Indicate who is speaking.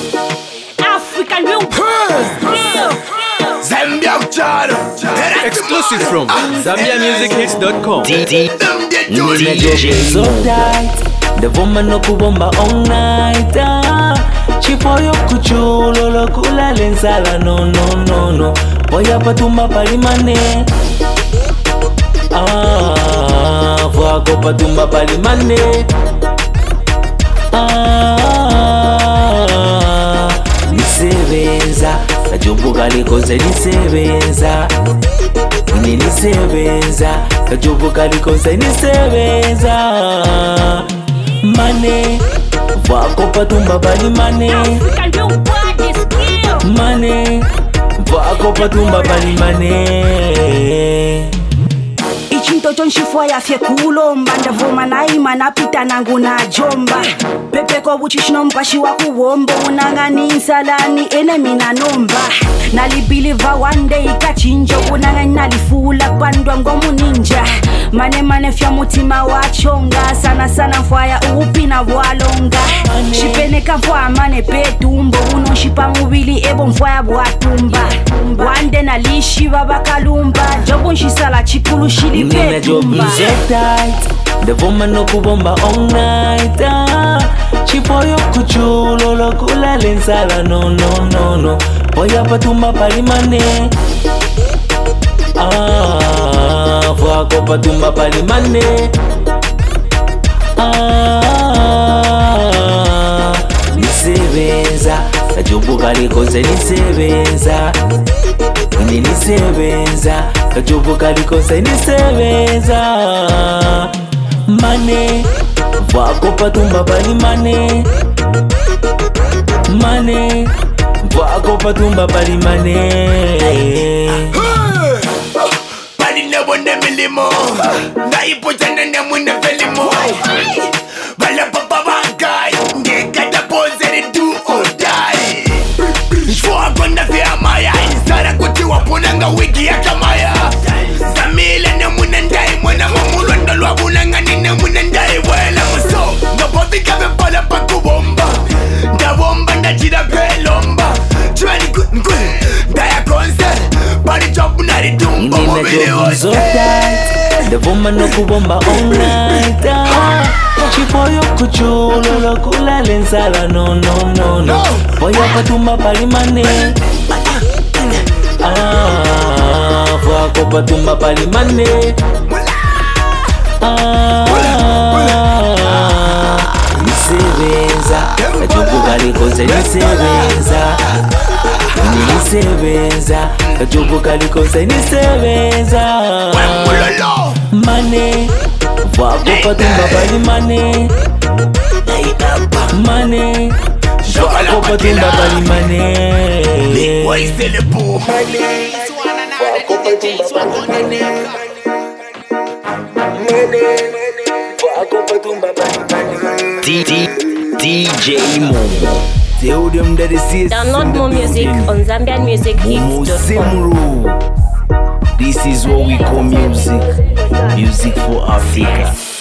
Speaker 1: African real
Speaker 2: Zambia Chad.
Speaker 3: Exclusive from ZambiaMusicHits.com.
Speaker 4: DJ so tight, the woman no kubomba all night. Chipoyo kuchulo lo kula lensala no. Boya patumba palimane. Fuako patumba palimane. Nisebenza, kajobu kalikoze nisebenza. Nisebenza, kajobu kalikoze nisebenza. Mane, fuako patumba palimane.
Speaker 1: African real body skill.
Speaker 4: Mane, fuako patumba palimane.
Speaker 5: Mtoto nshifwa ya fye kulomba ndavuma naima napita nangu na jomba pepeko buchishino mpashi wa kuwombo unangani insalani ene mina nomba nalibiliva one day kachinjo unangani nalifula pandwa ngomu ninja mane fya mutima wachonga sana mfwaya upina bwalonga shipeneka mfwa mane petumbo unoshipa mubili ebo mfwaya bwatumba wande nalishiva bakalumba jobu nshisala chikulu shilipe
Speaker 4: Nina job so tight, the woman no kubomba all night. Chipoyo kuchulo lo kula lensala no. Boya patumba palimane. Fuako patumba palimane. Nisebenza, kajobu kalikoze nisebenza. Nisebenza, kajobu kalikoze nisebenza. Mane, fuako patumba palimane. Mane, fuako patumba palimane.
Speaker 2: Paline wone milimo. Naipo jana ne mune felimo. Bala papa bankai. Ngekata pose do or die. Shwa konda fia maya. Insara kuti wapunanga wiki ya kamaya. Samile ne mune ndai. Mwana mamulondo lwa bunanga nine mune ndai. Wela muso. Ngapofika vepala pakubomba. Ndabomba ndachida pelomba. Chwani nkwe. Ndaya concert. Body jump naritumba mobile
Speaker 4: So tight, the woman no kubomba all night. Chipoyo kuchulo lo kula lensala no. Boya patumba palimane. Fuako patumba palimane. Nisebenza, kajobu kalikoze nisebenza. Nisebenza, kajobu kalikoze nisebenza. Mane, fuako patumba palimane. Mane, fuako patumba palimane.
Speaker 2: Why c'est le beau?
Speaker 4: DJ Momo. Tell them that it is.
Speaker 1: Download more music on ZambiaMusicHits.com.
Speaker 4: This is what we call music for Africa.